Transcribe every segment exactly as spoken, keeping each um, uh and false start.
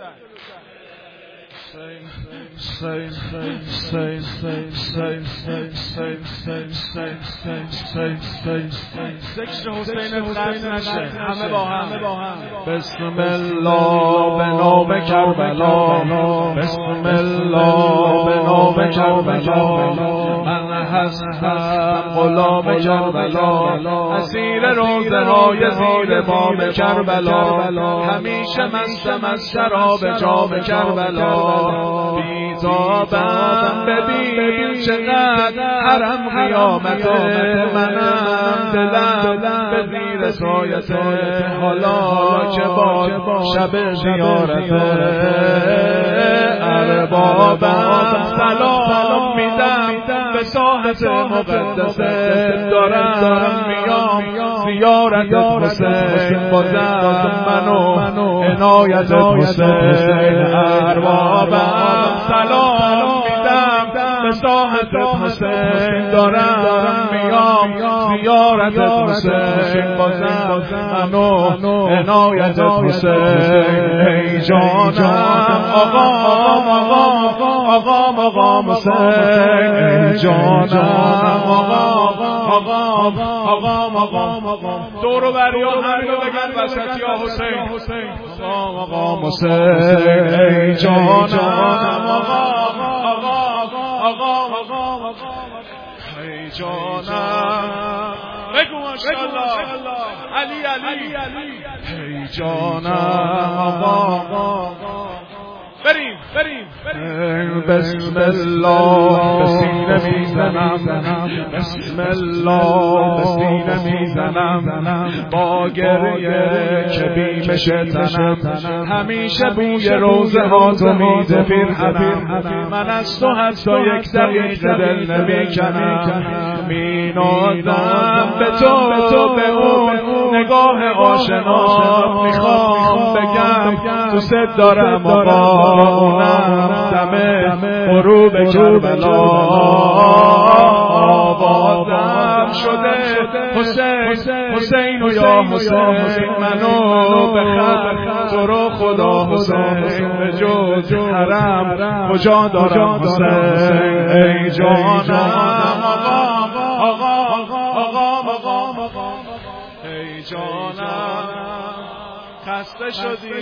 ذکر حسین قطع نشه، همه با هم بسم الله به نام کربلا، بسم الله به نام کربلا، من هستم غلام کربلا، اسیر روزه های زیر بام کربلا، همیشه مستم از شراب جام کربلا، بیتابم ببین چقدر حرم قیامت منم، دلم به زیر سایت حالا که با شب زیارت اربابم سلام میدم به ساحت مقدس، دارم میام زیارت حسین، بازم منو عنایت حسین، اربابم سلام میدم به ساحت حسین، دارم میام زیارت حسین، بازم منو عنایت حسین، ای جانم آقام آقام آقام آقام حسین، ای جانم آقام آقام آقام آقام آقام، دورو بریا همینو بگن وسط یا حسین، آقام آقام حسین، ای جانم آقام آقام آقام ای جانم، بگو ماشاءالله علی علی، ای جانم آقام، بریم بریم بسم الله به سینه میزنم، بسم الله به سینه میزنم، با گریه که بیمش تنم، همیشه بوی روزه ها تو میده پیرهنم، من از تو حتی یک دقیقه دل نمیکنم، مینازم به تو به اون نگاه آشنا، میخوام بگم دوست دارم آقا، اونم دم غروب کربلا، آوازم شده حسین حسین و یا حسین، منو بخر تو رو خدا حسین، به جز حرم کجا دارم حسین، ای جانم آقام آقام آقام آقام، ای جانم خسته شدی،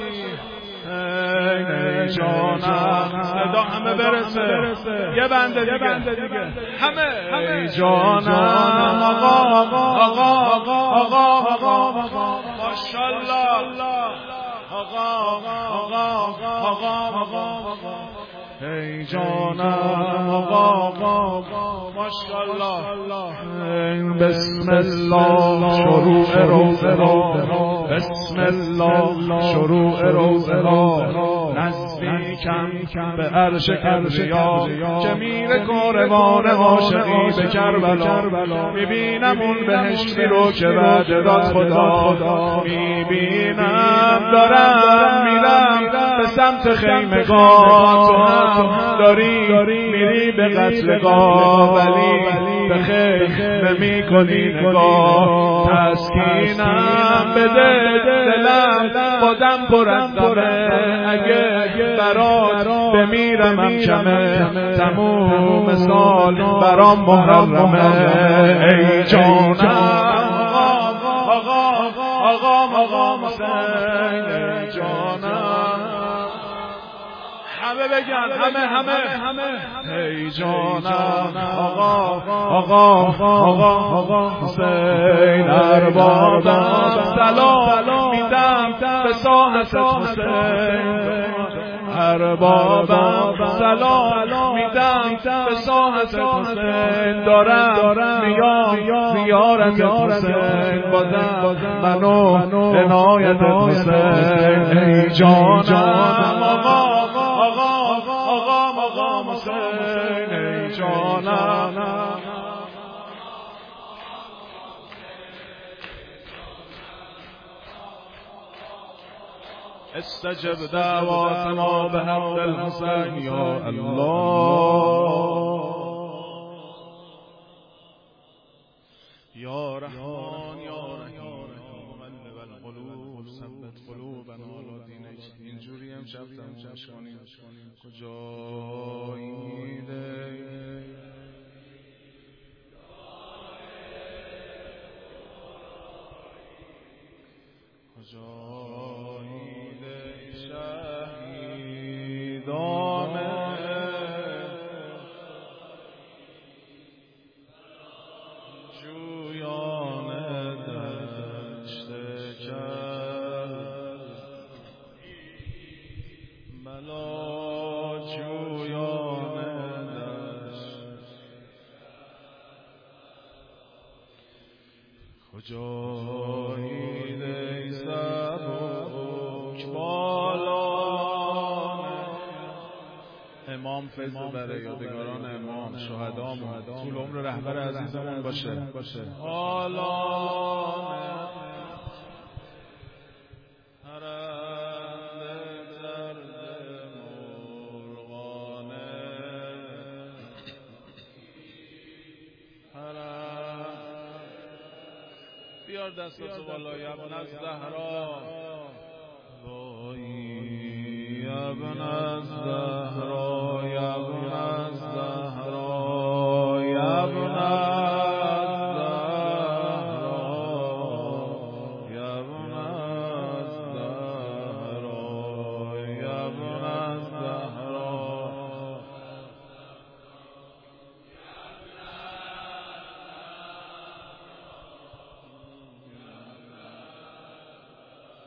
ای جانم صدا همه برسه، یه بنده دیگه همه، ای جانم آقا آقا آقا آقا آقا ماشاءالله آقا آقا آقا آقا، ای جانم آقا آقا ماشاءالله، بسم الله شروع روزه ها، بسم الله شروع روزه ها، نزدیکم به عرش کبریا که میره کاروان عاشقی به کربلا، میبینم اون بهشتی رو که وعده داد خدا، میبینم دارم میرم به سمت خیمگاه، تو هم داری میری به قتلگاه، ولی به خیمه میکنی نگاه، تسکینم بده دلم بازم پر از غمه، اگه برات بمیرمم کمه، تموم سال برام محرمه، ای جانم آقا آقا آقا حسین، ای جانم همه بگن همه همه ای جانم آقا آقا آقا آقا حسین، اربابم سلام میدم به ساحت حسین، اربابم سلام میدم به ساحت حسین، دارم میام زیارت حسین، بازم منو عنایت حسین، ای جانم آقا آقا آقا آقا حسین، ای جانم استجب دعواتنا بحق الحسین یا الله، یا رحمان یا رحیم مقلب القلوب ثبت قلوبنا علی دینک. اینجوری هم شب تمومش کنیم. کجایی دی کجایی دی شهیدان کجایی دی سبک بالانه. امام فیض بره یادگاران امام شهدامون طول عمر رهبر عزیزمون باشه. بالانه بیار دستاتو بالا یبن از زهرا یبن از زهرا یبن از زهرا یبن از زهرا یبن از زهرا یبن از زهرا.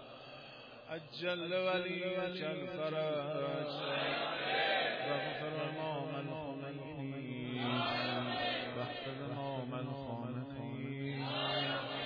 عجل ولی الفرج واغفر